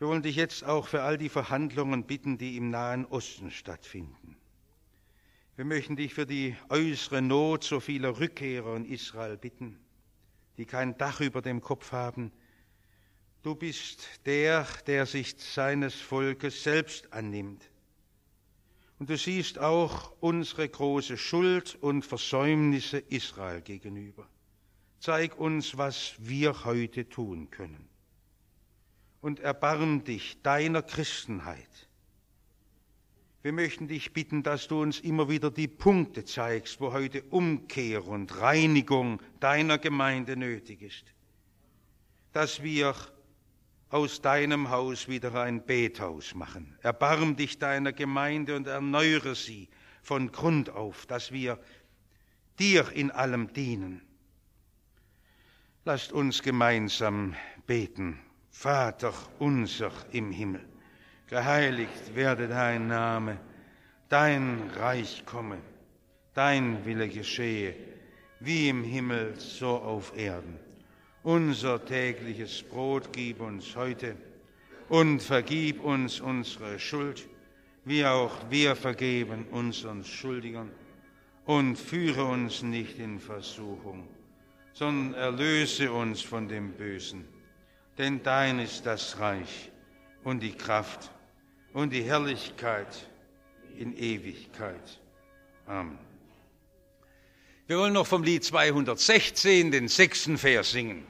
Wir wollen dich jetzt auch für all die Verhandlungen bitten, die im Nahen Osten stattfinden. Wir möchten dich für die äußere Not so vieler Rückkehrer in Israel bitten, die kein Dach über dem Kopf haben. Du bist der, der sich seines Volkes selbst annimmt. Und du siehst auch unsere große Schuld und Versäumnisse Israel gegenüber. Zeig uns, was wir heute tun können. Und erbarm dich deiner Christenheit. Wir möchten dich bitten, dass du uns immer wieder die Punkte zeigst, wo heute Umkehr und Reinigung deiner Gemeinde nötig ist. Dass wir aus deinem Haus wieder ein Bethaus machen. Erbarm dich deiner Gemeinde und erneuere sie von Grund auf, dass wir dir in allem dienen. Lasst uns gemeinsam beten. Vater unser im Himmel, geheiligt werde dein Name, dein Reich komme, dein Wille geschehe, wie im Himmel, so auf Erden. Unser tägliches Brot gib uns heute und vergib uns unsere Schuld, wie auch wir vergeben unseren Schuldigern. Und führe uns nicht in Versuchung, sondern erlöse uns von dem Bösen. Denn dein ist das Reich und die Kraft und die Herrlichkeit in Ewigkeit. Amen. Wir wollen noch vom Lied zweihundertsechzehn den sechsten Vers singen.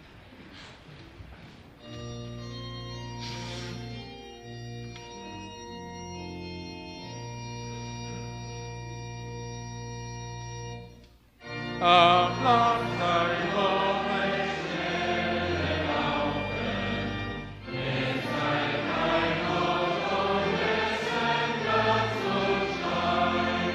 Am Land dein Hoffnung schnelle Laufen, es sei kein Ort und es ein Platz zum Schein.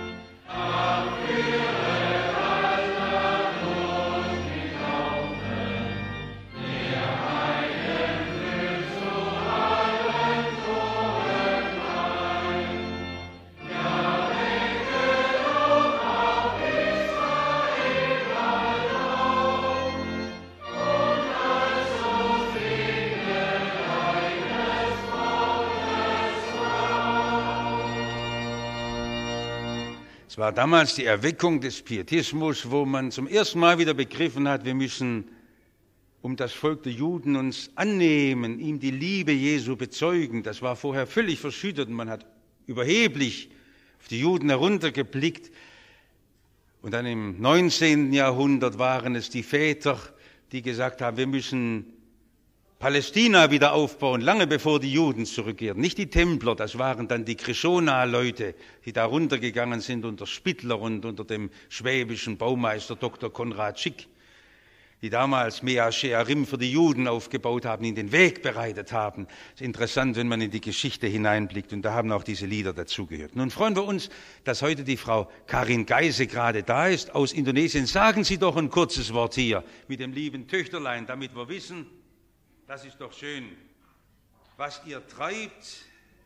Abführe alter Not mit Laufen, der Heiden führt zu allen Toren ein. Ja, wecke doch auf Israel bald auf, und also segne deines Volkes Traum. Es war damals die Erweckung des Pietismus, wo man zum ersten Mal wieder begriffen hat, wir müssen um das Volk der Juden uns annehmen, ihm die Liebe Jesu bezeugen. Das war vorher völlig verschüttet und man hat überheblich auf die Juden heruntergeblickt. Und dann im neunzehnten Jahrhundert waren es die Väter, die gesagt haben, wir müssen Palästina wieder aufbauen, lange bevor die Juden zurückkehrten. Nicht die Templer, das waren dann die Krishona-Leute, die da runtergegangen sind unter Spittler und unter dem schwäbischen Baumeister Doktor Konrad Schick, die damals Mea Shearim für die Juden aufgebaut haben, ihnen den Weg bereitet haben. Es ist interessant, wenn man in die Geschichte hineinblickt, und da haben auch diese Lieder dazugehört. Nun freuen wir uns, dass heute die Frau Karin Geise gerade da ist aus Indonesien. Sagen Sie doch ein kurzes Wort hier mit dem lieben Töchterlein, damit wir wissen, das ist doch schön, was ihr treibt.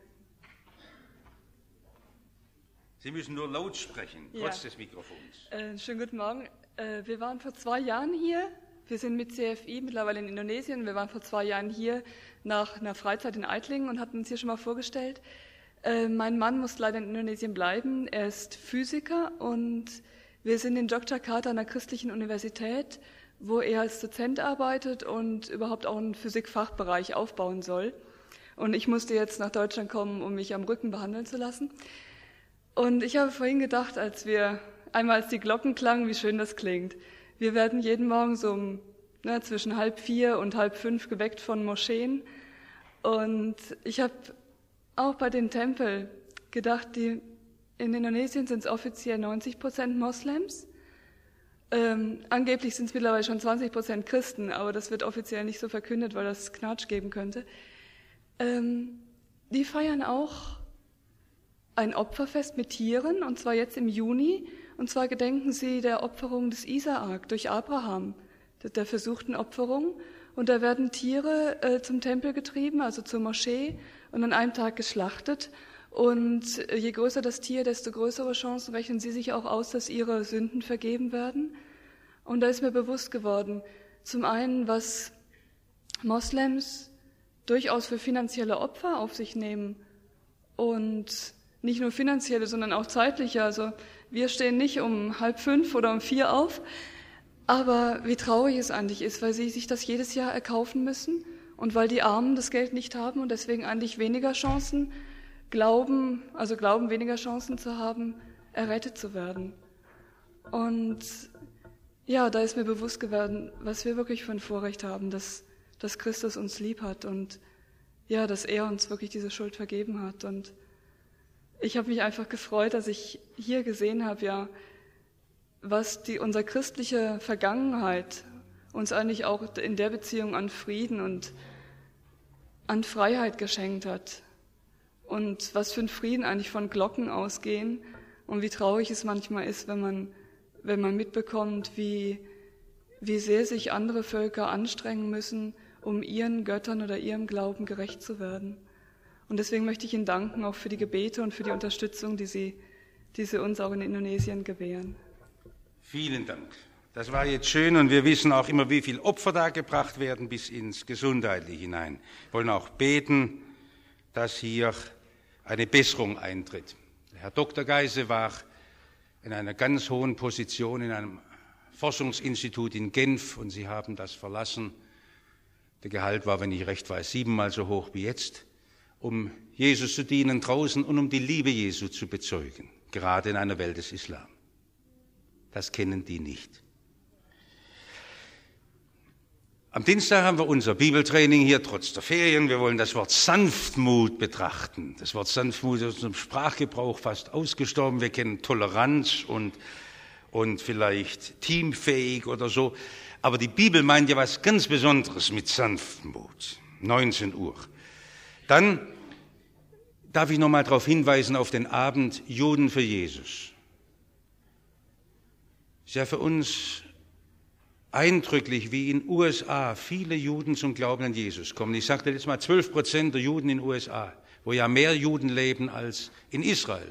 Sie müssen nur laut sprechen, trotz ja. des Mikrofons. Äh, schönen guten Morgen. Äh, wir waren vor zwei Jahren hier. Wir sind mit C F I mittlerweile in Indonesien. Wir waren vor zwei Jahren hier nach einer Freizeit in Eitlingen und hatten uns hier schon mal vorgestellt. Äh, mein Mann muss leider in Indonesien bleiben. Er ist Physiker und wir sind in Yogyakarta an der christlichen Universität, wo er als Dozent arbeitet und überhaupt auch einen Physikfachbereich aufbauen soll. Und ich musste jetzt nach Deutschland kommen, um mich am Rücken behandeln zu lassen. Und ich habe vorhin gedacht, als wir einmal als die Glocken klangen, wie schön das klingt. Wir werden jeden Morgen so um, ne, zwischen halb vier und halb fünf geweckt von Moscheen. Und ich habe auch bei den Tempeln gedacht, die, in Indonesien sind es offiziell neunzig Prozent Moslems. Ähm, angeblich sind es mittlerweile schon zwanzig Prozent Christen, aber das wird offiziell nicht so verkündet, weil das Knatsch geben könnte. Ähm, die feiern auch ein Opferfest mit Tieren, und zwar jetzt im Juni. Und zwar gedenken sie der Opferung des Isaak durch Abraham, der versuchten Opferung. Und da werden Tiere äh, zum Tempel getrieben, also zur Moschee, und an einem Tag geschlachtet. Und je größer das Tier, desto größere Chancen rechnen sie sich auch aus, dass ihre Sünden vergeben werden. Und da ist mir bewusst geworden, zum einen, was Moslems durchaus für finanzielle Opfer auf sich nehmen. Und nicht nur finanzielle, sondern auch zeitliche. Also wir stehen nicht um halb fünf oder um vier auf. Aber wie traurig es eigentlich ist, weil sie sich das jedes Jahr erkaufen müssen und weil die Armen das Geld nicht haben und deswegen eigentlich weniger Chancen glauben, also glauben, weniger Chancen zu haben, errettet zu werden. Und ja, da ist mir bewusst geworden, was wir wirklich für ein Vorrecht haben, dass, dass Christus uns lieb hat und ja, dass er uns wirklich diese Schuld vergeben hat. Und ich habe mich einfach gefreut, dass ich hier gesehen habe, ja, was die, unsere christliche Vergangenheit uns eigentlich auch in der Beziehung an Frieden und an Freiheit geschenkt hat. Und was für ein Frieden eigentlich von Glocken ausgehen und wie traurig es manchmal ist, wenn man, wenn man mitbekommt, wie, wie sehr sich andere Völker anstrengen müssen, um ihren Göttern oder ihrem Glauben gerecht zu werden. Und deswegen möchte ich Ihnen danken, auch für die Gebete und für die Unterstützung, die Sie, die Sie uns auch in Indonesien gewähren. Vielen Dank. Das war jetzt schön und wir wissen auch immer, wie viel Opfer da gebracht werden bis ins Gesundheitliche hinein. Wir wollen auch beten, dass hier eine Besserung eintritt. Herr Doktor Geise war in einer ganz hohen Position in einem Forschungsinstitut in Genf und Sie haben das verlassen. Der Gehalt war, wenn ich recht weiß, siebenmal so hoch wie jetzt, um Jesus zu dienen draußen und um die Liebe Jesu zu bezeugen, gerade in einer Welt des Islam. Das kennen die nicht. Am Dienstag haben wir unser Bibeltraining hier, trotz der Ferien. Wir wollen das Wort Sanftmut betrachten. Das Wort Sanftmut ist aus unserem Sprachgebrauch fast ausgestorben. Wir kennen Toleranz und, und vielleicht teamfähig oder so. Aber die Bibel meint ja was ganz Besonderes mit Sanftmut. neunzehn Uhr. Dann darf ich noch mal darauf hinweisen auf den Abend Juden für Jesus. Ist ja für uns eindrücklich, wie in den U S A viele Juden zum Glauben an Jesus kommen. Ich sagte letztes Mal, zwölf Prozent der Juden in den U S A, wo ja mehr Juden leben als in Israel.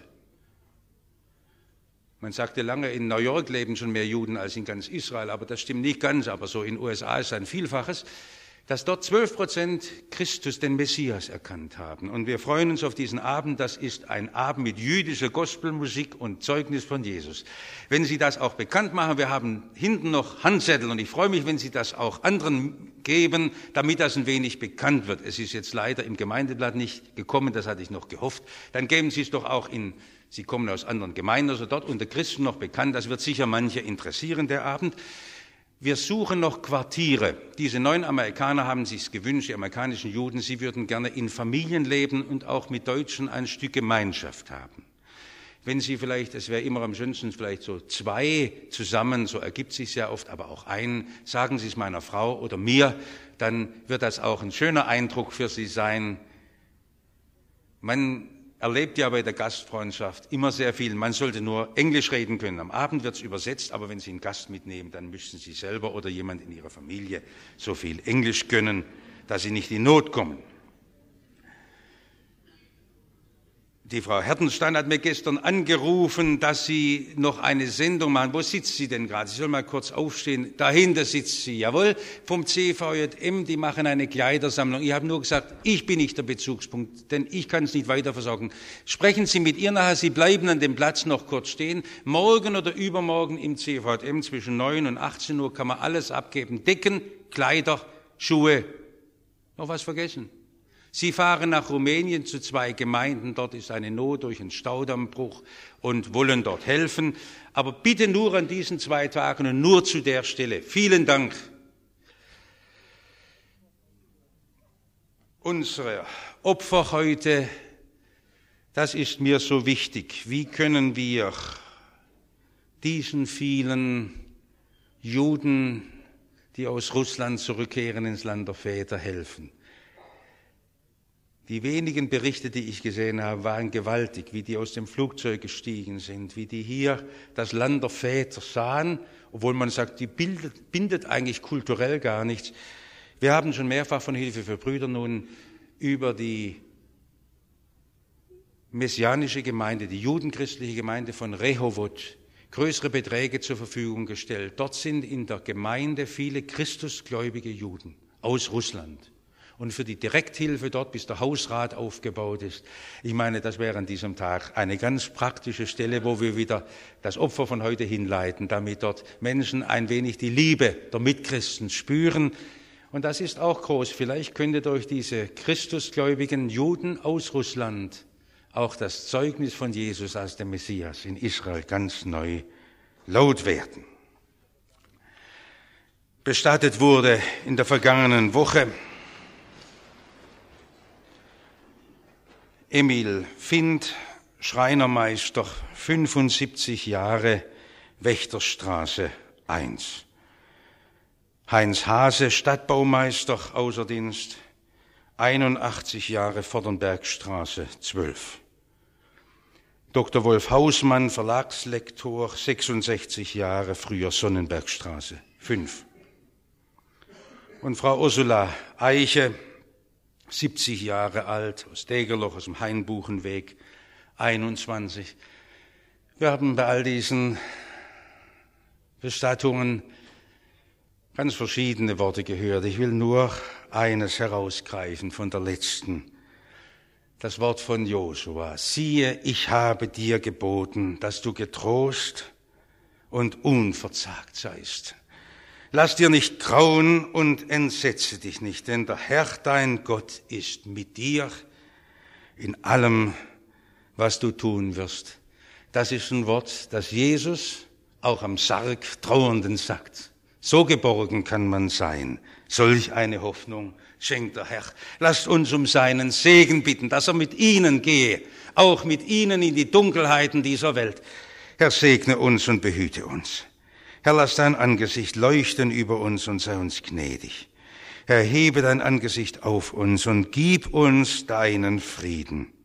Man sagte lange, in New York leben schon mehr Juden als in ganz Israel, aber das stimmt nicht ganz, aber so in den U S A ist ein Vielfaches, dass dort zwölf Prozent Christus, den Messias, erkannt haben. Und wir freuen uns auf diesen Abend. Das ist ein Abend mit jüdischer Gospelmusik und Zeugnis von Jesus. Wenn Sie das auch bekannt machen, wir haben hinten noch Handzettel und ich freue mich, wenn Sie das auch anderen geben, damit das ein wenig bekannt wird. Es ist jetzt leider im Gemeindeblatt nicht gekommen, das hatte ich noch gehofft. Dann geben Sie es doch auch in, Sie kommen aus anderen Gemeinden, also dort unter Christen noch bekannt. Das wird sicher manche interessieren, der Abend. Wir suchen noch Quartiere. Diese neuen Amerikaner haben sich's gewünscht, die amerikanischen Juden, sie würden gerne in Familien leben und auch mit Deutschen ein Stück Gemeinschaft haben. Wenn Sie vielleicht, es wäre immer am schönsten, vielleicht so zwei zusammen, so ergibt sich sehr oft, aber auch einen, sagen Sie es meiner Frau oder mir, dann wird das auch ein schöner Eindruck für Sie sein. Man erlebt ja bei der Gastfreundschaft immer sehr viel. Man sollte nur Englisch reden können. Am Abend wird es übersetzt, aber wenn Sie einen Gast mitnehmen, dann müssen Sie selber oder jemand in Ihrer Familie so viel Englisch können, dass Sie nicht in Not kommen. Die Frau Hertenstein hat mir gestern angerufen, dass sie noch eine Sendung machen. Wo sitzt sie denn gerade? Sie soll mal kurz aufstehen. Dahinter sitzt sie. Jawohl, vom C V J M, die machen eine Kleidersammlung. Ich habe nur gesagt, ich bin nicht der Bezugspunkt, denn ich kann es nicht weiter versorgen. Sprechen Sie mit ihr nachher, Sie bleiben an dem Platz noch kurz stehen. Morgen oder übermorgen im C V J M zwischen neun und achtzehn Uhr kann man alles abgeben. Decken, Kleider, Schuhe. Noch was vergessen? Sie fahren nach Rumänien zu zwei Gemeinden, dort ist eine Not durch einen Staudammbruch und wollen dort helfen. Aber bitte nur an diesen zwei Tagen und nur zu der Stelle. Vielen Dank. Unsere Opfer heute, das ist mir so wichtig. Wie können wir diesen vielen Juden, die aus Russland zurückkehren ins Land der Väter, helfen? Die wenigen Berichte, die ich gesehen habe, waren gewaltig, wie die aus dem Flugzeug gestiegen sind, wie die hier das Land der Väter sahen, obwohl man sagt, die bildet, bindet eigentlich kulturell gar nichts. Wir haben schon mehrfach von Hilfe für Brüder nun über die messianische Gemeinde, die judenchristliche Gemeinde von Rehovot, größere Beträge zur Verfügung gestellt. Dort sind in der Gemeinde viele christusgläubige Juden aus Russland. und für die Direkthilfe dort, bis der Hausrat aufgebaut ist. Ich meine, das wäre an diesem Tag eine ganz praktische Stelle, wo wir wieder das Opfer von heute hinleiten, damit dort Menschen ein wenig die Liebe der Mitchristen spüren. Und das ist auch groß. Vielleicht könnte durch diese christusgläubigen Juden aus Russland auch das Zeugnis von Jesus als dem Messias in Israel ganz neu laut werden. Bestattet wurde in der vergangenen Woche Emil Findt, Schreinermeister, fünfundsiebzig Jahre, Wächterstraße eins. Heinz Hase, Stadtbaumeister, Außerdienst, einundachtzig Jahre, Vordernbergstraße zwölf. Doktor Wolf Hausmann, Verlagslektor, sechsundsechzig Jahre, früher Sonnenbergstraße fünf. Und Frau Ursula Eiche, siebzig Jahre alt, aus Degerloch, aus dem Hainbuchenweg, einundzwanzig. Wir haben bei all diesen Bestattungen ganz verschiedene Worte gehört. Ich will nur eines herausgreifen von der letzten. Das Wort von Josua. Siehe, ich habe dir geboten, dass du getrost und unverzagt seist. Lass dir nicht grauen und entsetze dich nicht, denn der Herr, dein Gott, ist mit dir in allem, was du tun wirst. Das ist ein Wort, das Jesus auch am Sarg Trauernden sagt. So geborgen kann man sein. Solch eine Hoffnung schenkt der Herr. Lasst uns um seinen Segen bitten, dass er mit ihnen gehe, auch mit ihnen in die Dunkelheiten dieser Welt. Herr, segne uns und behüte uns. Herr, lass dein Angesicht leuchten über uns und sei uns gnädig. Herr, hebe dein Angesicht auf uns und gib uns deinen Frieden.